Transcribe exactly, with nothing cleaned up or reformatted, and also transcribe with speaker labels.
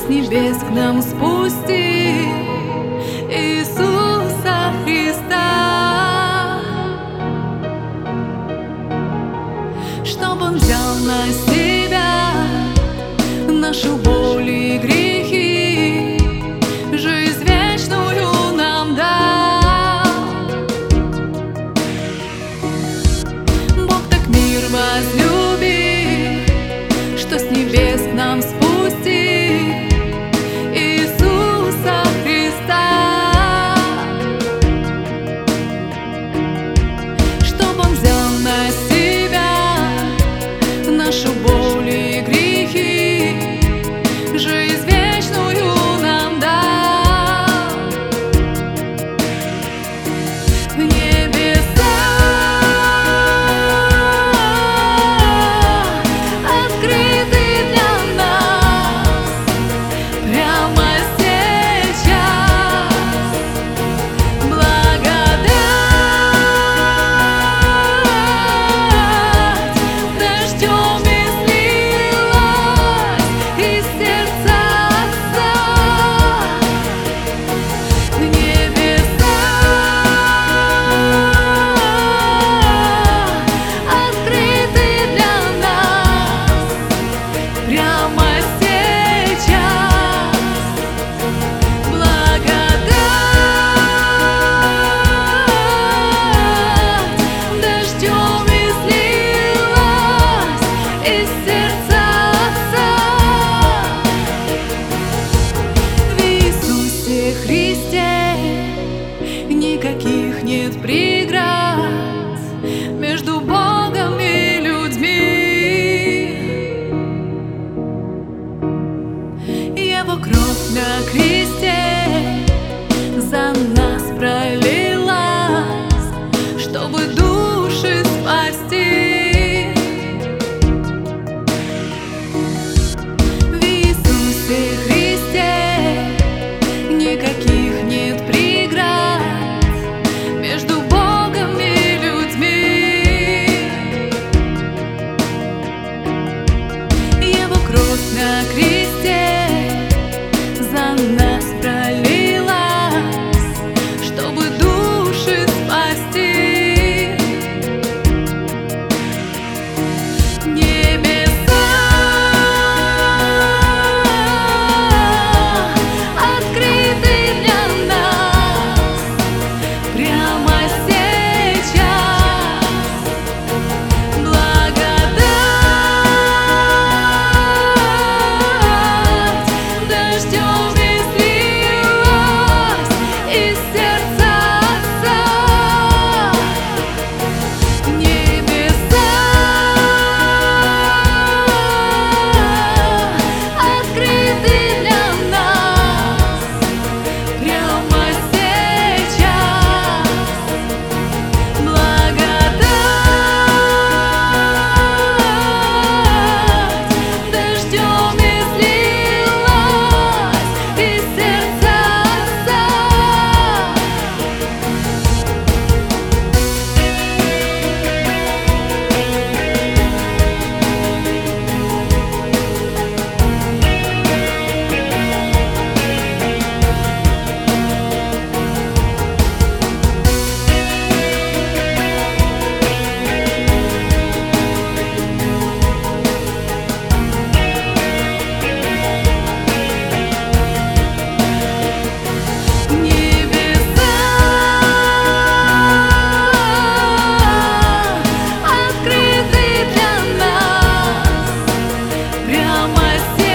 Speaker 1: с небес к нам спусти Иисуса Христа, чтоб Он взял на себя нашу боль и грехи, жизнь вечную нам дал. Бог так мир возлюбил, что с небес к нам спусти Иисуса Христа, чтоб Он взял на себя нашу боль и грехи, жизнь вечную нам дал. Небеса открыты для нас прямо сейчас. Благодать дождем излилась из сердца Отца. Небеса открыты для нас прямо сейчас. Благодать дождем излилась из сердца Отца. В Иисусе Христе никаких нет преград между Богом и людьми. Его кровь на кресте за нас пролилась, чтобы души спасти. В Иисусе Христе никаких нет преград между Богом и людьми. Его кровь на кресте за нас пролилась, чтобы души спасти. Небеса открыты для нас прямо сейчас. Благодать дождем излилась из сердца Отца. Небеса открыты для нас прямо сейчас. Благодать дождем излилась из сердца Отца. Небеса открыты для нас прямо сейчас.